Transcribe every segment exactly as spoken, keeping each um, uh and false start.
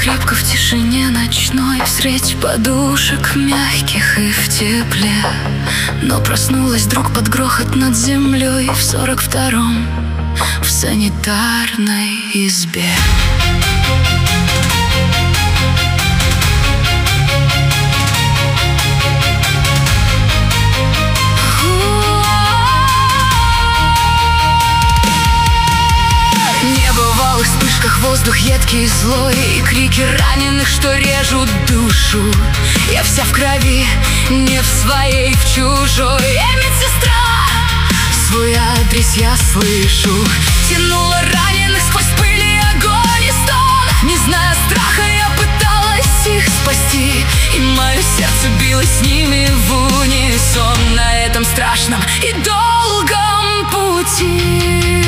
крепко в тишине ночной, средь подушек мягких и в тепле. Но проснулась вдруг под грохот над землей в сорок втором, в санитарной избе. В вспышках воздух едкий и злой, и крики раненых, что режут душу. Я вся в крови, не в своей, в чужой. Эй, медсестра, свой адрес я слышу. Тянула раненых сквозь пыль и огонь и стон. Не зная страха, я пыталась их спасти, и мое сердце билось с ними в унисон на этом страшном и долгом пути.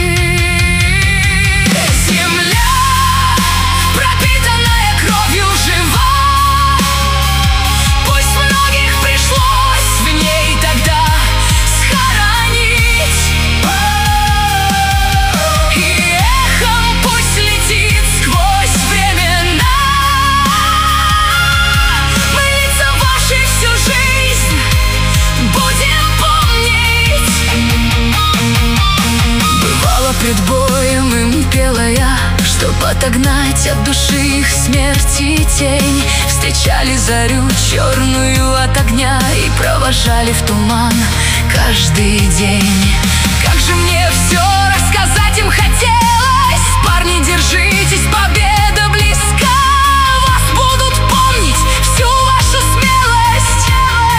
Пред боем им пела я, чтоб отогнать от души их смерть и тень. Встречали зарю черную от огня и провожали в туман каждый день. Как же мне все рассказать им хотелось. Парни, держитесь, победа близка. Вас будут помнить, всю вашу смелость.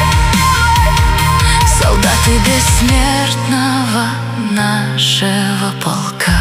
Солдаты бессмертного нашего полка.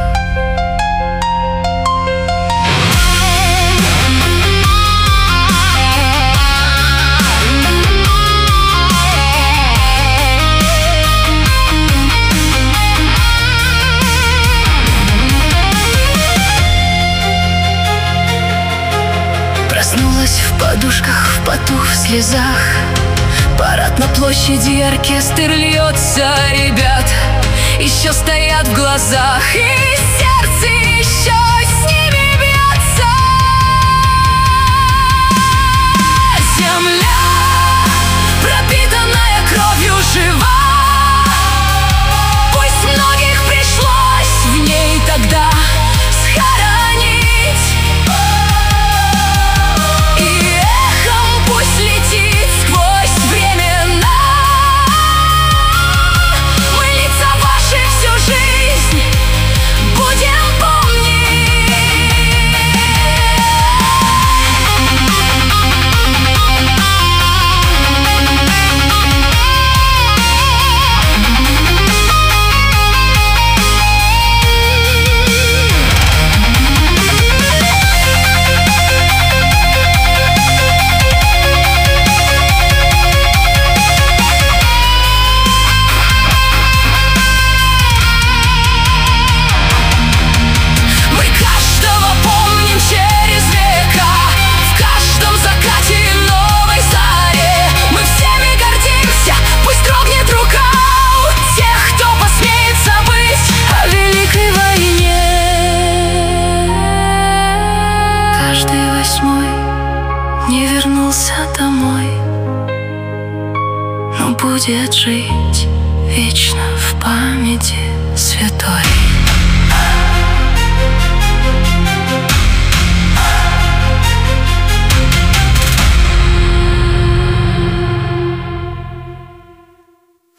Проснулась в подушках, в поту, в слезах. Парад на площади, оркестр льется, ребят еще стоят в глазах, и сердце еще с ними бьется. Земля, пропитанная кровью, жива. Пусть многих пришлось в ней тогда схоронить, и эхом пусть летит сквозь времена. Жизнь будем помнить. Не вернулся домой, но будет жить вечно в памяти святой.